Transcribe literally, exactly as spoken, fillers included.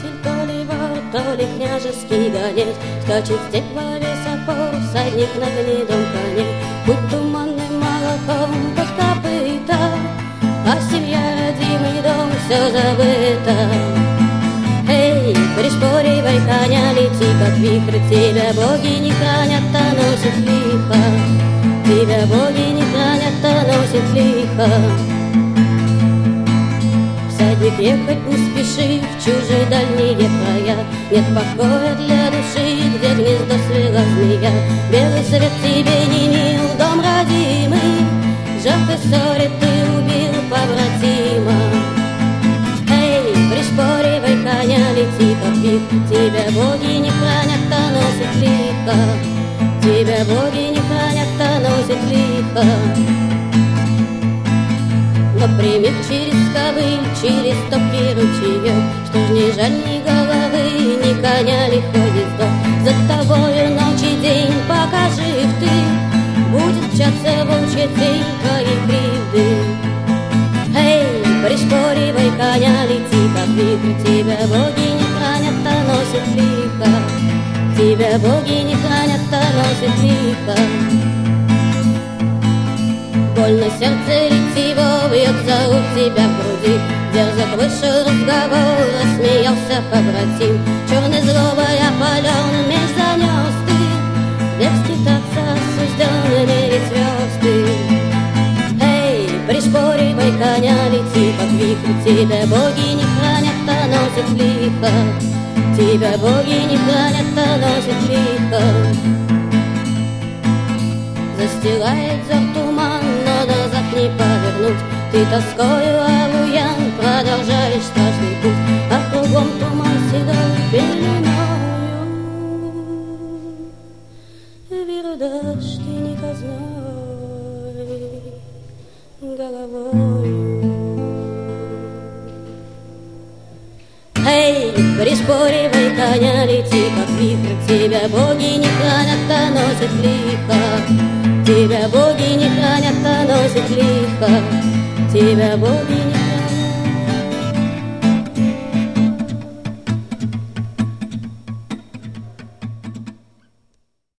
Правитель то ли вор, то ли княжеский гонец, скачет в степь во весь опор, всадник на гнедом коне. Путь туманным молоком под копыта, а семья, родимый дом, все забыто. Эй, пришпоривай коня, лети как вихрь, тебя боги не хранят, а носит лихо. Тебя боги не хранят, а носит лихо. Всадник, ехать не спеши в чужие дальние края, нет покоя для души, где гнездо свела змея. Белый свет тебе не мил, дом родимый, жертвой ссоре ты убил побратима. Эй, пришпоривай коня, лети как вихрь, тебя боги не хранят, а носит лихо. Тебя боги не хранят, а носит лихо. Например, через ковыль, через топкий ручеек, что ж не жаль ни головы, ни коня лихой ездок. За тобою ночь и день, пока жив ты, будет мчаться волчья тень твоей кривды. Эй, пришпоривай коня, лети как вихрь, тебя боги не хранят, а носит лихо. Тебя боги не хранят, а носит лихо. Больно сердце ретиво бьется у тебя в груди, дерзок вышел разговор, рассмеялся побратим. Черной злобой опален меч занес ты, век скитаться осужден мерить звезды. Эй, пришпоривай коня, лети как вихрь, тебя боги не хранят, а носит лихо. Тебя боги не хранят, а носит лихо. Застилает взор туман, но назад не повернуть. Ты тоскою обуян, продолжаешь страшный путь, а кругом туман седой пеленою. Вердашь ты не казной головою. Эй, пришпоривай коня, лети как вихрь, тебя боги не хранят, а носит лихо. Тебя боги не хранят, а носит лихо. Тебя боги не